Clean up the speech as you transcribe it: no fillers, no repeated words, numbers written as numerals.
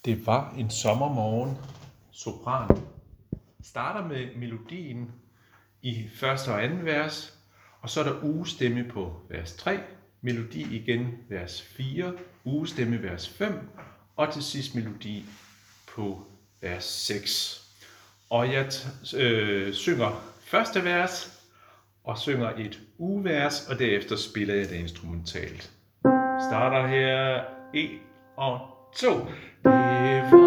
Det var en sommermorgen, sopran. Starter med melodien i første og anden vers, og så er der ugestemme på vers 3, melodi igen vers 4, ugestemme vers 5, og til sidst melodi på vers 6. Og jeg synger første vers, og synger et ugevers, og derefter spiller jeg det instrumentalt. Starter her 1 og 2. Det var